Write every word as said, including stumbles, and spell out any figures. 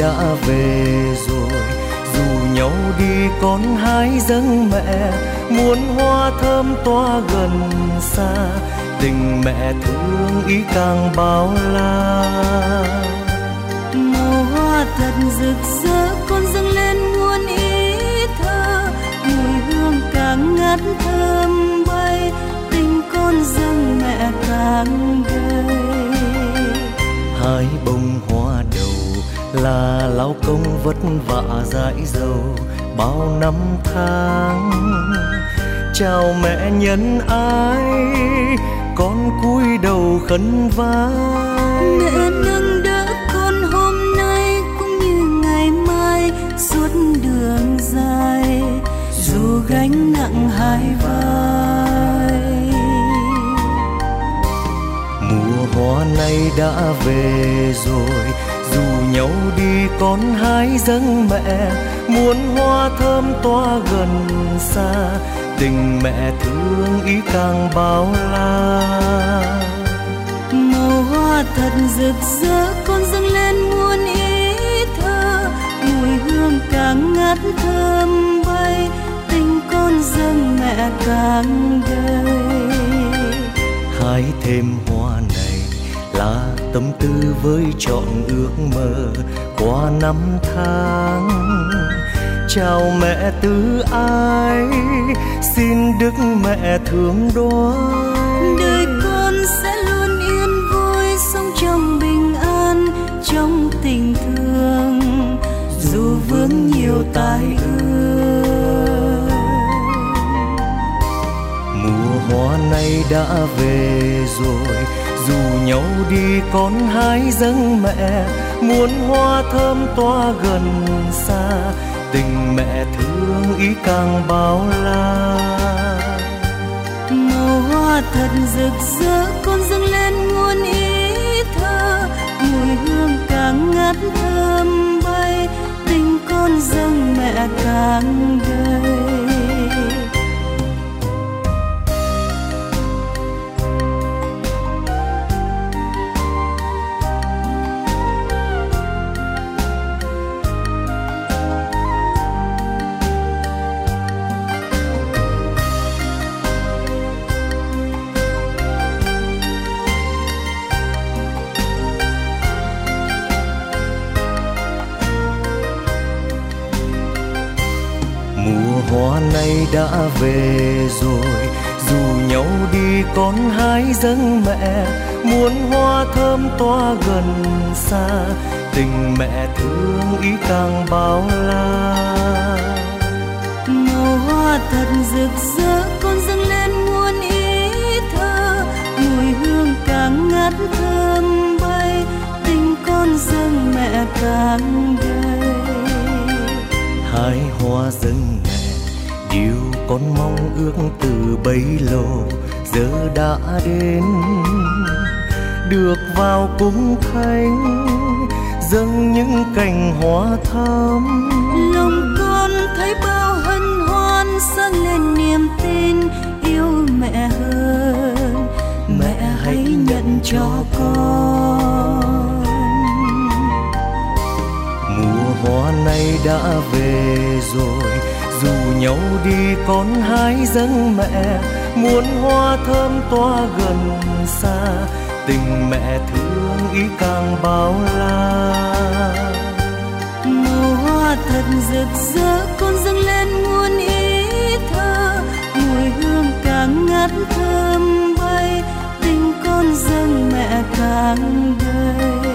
đã về rồi, dù nhau đi con hái dâng mẹ, muốn hoa thơm tỏa gần xa, tình mẹ thương ý càng bao la. Màu hoa thật rực rỡ con dâng lên muôn ý thơ, mùi hương càng ngát thơm bay, tình con dâng mẹ càng đầy. Hai bông hoa đầu là lao công vất vả dãi dầu bao năm tháng, chào mẹ nhân ái con cúi đầu khấn vái. Mẹ nâng đỡ con hôm nay cũng như ngày mai suốt đường dài, dù gánh nặng hai vai. Mùa hoa này đã về rồi, dù nhau đi con hái dâng mẹ, muốn hoa thơm tỏa gần xa, tình mẹ thương ý càng bao la. Màu hoa thật rực rỡ con dâng lên muôn ý thơ, mùi hương càng ngát thơm bay, tình con dâng mẹ càng đầy. Hái thêm hoa này là tâm tư với trọn ước mơ qua năm tháng, chào mẹ tứ ái xin đức mẹ thương đoái. Đời con sẽ luôn yên vui sống trong bình an, trong tình thương dù vướng nhiều tai ương. Mùa hoa này đã về rồi, dù nhau đi con hái dâng mẹ, muốn hoa thơm tỏa gần xa, tình mẹ thương ý càng bao la. Màu hoa thật rực rỡ con dâng lên muôn ý thơ, mùi hương càng ngát thơm bay, tình con dâng mẹ càng đầy. Mùa hoa này đã về rồi, dù nhau đi con hái dâng mẹ, muốn hoa thơm tỏa gần xa, tình mẹ thương ý càng bao la. Màu hoa thật rực rỡ con dâng lên muôn ý thơ, mùi hương càng ngát thơm bay, tình con dâng mẹ càng đầy. Hai hoa dâng mẹ điều con mong ước từ bấy lâu giờ đã đến, được vào cung thánh dâng những cành hoa thắm. Lòng con thấy bao hân hoan dâng lên niềm tin yêu mẹ hơn, mẹ hãy nhận cho con. Mùa hoa này đã về rồi, dù nhau đi con hái dâng mẹ, muốn hoa thơm tỏa gần xa, tình mẹ thương ý càng bao la. Màu hoa thật rực rỡ con dâng lên muôn ý thơ, mùi hương càng ngát thơm bay, tình con dâng mẹ càng đầy.